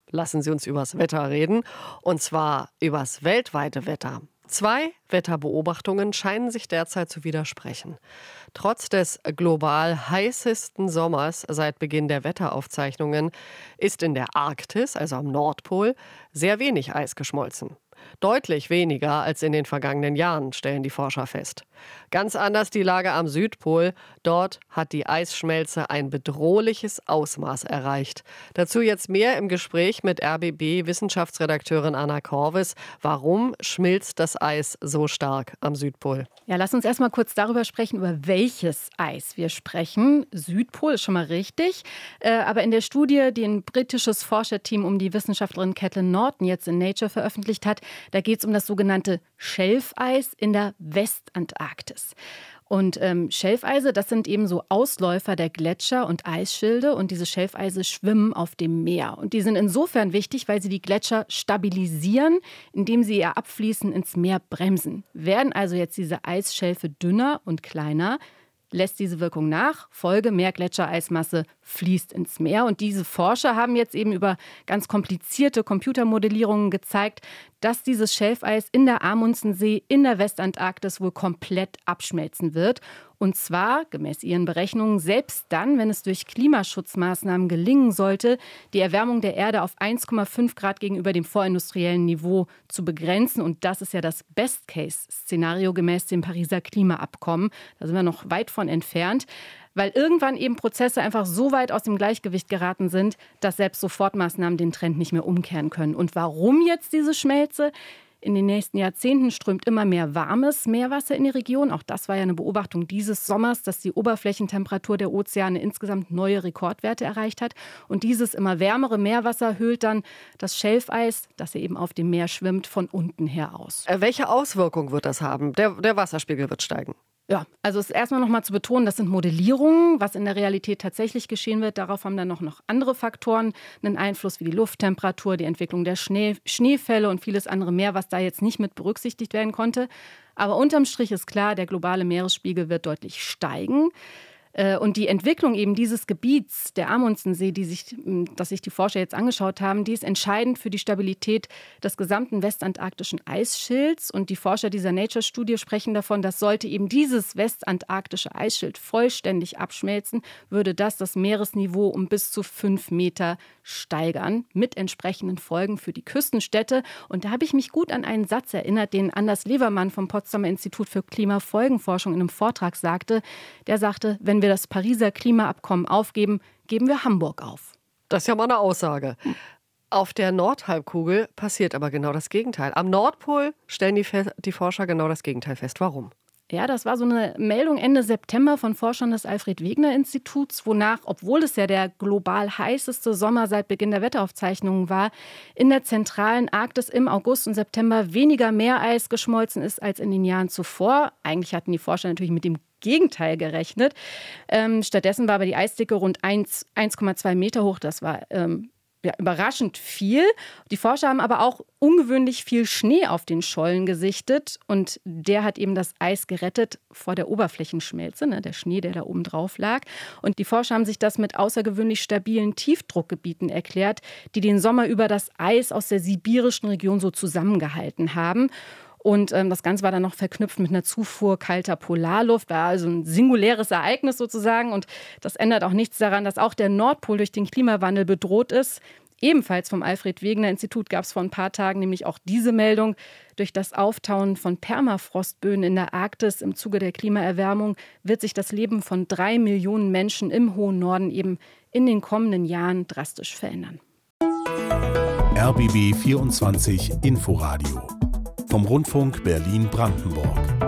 lassen Sie uns übers Wetter reden, und zwar übers weltweite Wetter. 2 Wetterbeobachtungen scheinen sich derzeit zu widersprechen. Trotz des global heißesten Sommers seit Beginn der Wetteraufzeichnungen ist in der Arktis, also am Nordpol, sehr wenig Eis geschmolzen. Deutlich weniger als in den vergangenen Jahren, stellen die Forscher fest. Ganz anders die Lage am Südpol. Dort hat die Eisschmelze ein bedrohliches Ausmaß erreicht. Dazu jetzt mehr im Gespräch mit RBB-Wissenschaftsredakteurin Anna Korvis. Warum schmilzt das Eis so stark am Südpol? Ja, lass uns erstmal kurz darüber sprechen, über welches Eis wir sprechen. Südpol ist schon mal richtig. Aber in der Studie, die ein britisches Forscherteam um die Wissenschaftlerin Caitlin Norton jetzt in Nature veröffentlicht hat, da geht es um das sogenannte Schelfeis in der Westantarktis. Und Schelfeise, das sind eben so Ausläufer der Gletscher und Eisschilde. Und diese Schelfeise schwimmen auf dem Meer. Und die sind insofern wichtig, weil sie die Gletscher stabilisieren, indem sie ihr Abfließen ins Meer bremsen. Werden also jetzt diese Eisschelfe dünner und kleiner, lässt diese Wirkung nach. Folge: mehr Gletschereismasse fließt ins Meer. Und diese Forscher haben jetzt eben über ganz komplizierte Computermodellierungen gezeigt, dass dieses Schelfeis in der Amundsensee in der Westantarktis wohl komplett abschmelzen wird. Und zwar, gemäß ihren Berechnungen, selbst dann, wenn es durch Klimaschutzmaßnahmen gelingen sollte, die Erwärmung der Erde auf 1,5 Grad gegenüber dem vorindustriellen Niveau zu begrenzen. Und das ist ja das Best-Case-Szenario gemäß dem Pariser Klimaabkommen. Da sind wir noch weit von entfernt, weil irgendwann eben Prozesse einfach so weit aus dem Gleichgewicht geraten sind, dass selbst Sofortmaßnahmen den Trend nicht mehr umkehren können. Und warum jetzt diese Schmelze? In den nächsten Jahrzehnten strömt immer mehr warmes Meerwasser in die Region. Auch das war ja eine Beobachtung dieses Sommers, dass die Oberflächentemperatur der Ozeane insgesamt neue Rekordwerte erreicht hat. Und dieses immer wärmere Meerwasser höhlt dann das Schelfeis, das eben auf dem Meer schwimmt, von unten her aus. Welche Auswirkungen wird das haben? Der Wasserspiegel wird steigen. Ja, also es ist erstmal noch mal zu betonen, das sind Modellierungen. Was in der Realität tatsächlich geschehen wird, darauf haben dann noch andere Faktoren einen Einfluss, wie die Lufttemperatur, die Entwicklung der Schneefälle und vieles andere mehr, was da jetzt nicht mit berücksichtigt werden konnte. Aber unterm Strich ist klar, der globale Meeresspiegel wird deutlich steigen. Und die Entwicklung eben dieses Gebiets, der Amundsensee, das sich die Forscher jetzt angeschaut haben, die ist entscheidend für die Stabilität des gesamten westantarktischen Eisschilds. Und die Forscher dieser Nature-Studie sprechen davon, dass sollte eben dieses westantarktische Eisschild vollständig abschmelzen, würde das Meeresniveau um bis zu 5 Meter steigern, mit entsprechenden Folgen für die Küstenstädte. Und da habe ich mich gut an einen Satz erinnert, den Anders Levermann vom Potsdamer Institut für Klimafolgenforschung in einem Vortrag sagte. Der sagte: Wenn wir das Pariser Klimaabkommen aufgeben, geben wir Hamburg auf. Das ist ja mal eine Aussage. Auf der Nordhalbkugel passiert aber genau das Gegenteil. Am Nordpol stellen die Forscher genau das Gegenteil fest. Warum? Ja, das war so eine Meldung Ende September von Forschern des Alfred-Wegener-Instituts, wonach, obwohl es ja der global heißeste Sommer seit Beginn der Wetteraufzeichnungen war, in der zentralen Arktis im August und September weniger Meereis geschmolzen ist als in den Jahren zuvor. Eigentlich hatten die Forscher natürlich mit dem Gegenteil gerechnet. Stattdessen war aber die Eisdicke rund 1,2 Meter hoch. Das war überraschend viel. Die Forscher haben aber auch ungewöhnlich viel Schnee auf den Schollen gesichtet. Und der hat eben das Eis gerettet vor der Oberflächenschmelze, der Schnee, der da oben drauf lag. Und die Forscher haben sich das mit außergewöhnlich stabilen Tiefdruckgebieten erklärt, die den Sommer über das Eis aus der sibirischen Region so zusammengehalten haben. Und das Ganze war dann noch verknüpft mit einer Zufuhr kalter Polarluft. War also ein singuläres Ereignis sozusagen. Und das ändert auch nichts daran, dass auch der Nordpol durch den Klimawandel bedroht ist. Ebenfalls vom Alfred-Wegener-Institut gab es vor ein paar Tagen nämlich auch diese Meldung. Durch das Auftauen von Permafrostböden in der Arktis im Zuge der Klimaerwärmung wird sich das Leben von 3 Millionen Menschen im hohen Norden eben in den kommenden Jahren drastisch verändern. RBB 24 Inforadio vom Rundfunk Berlin-Brandenburg.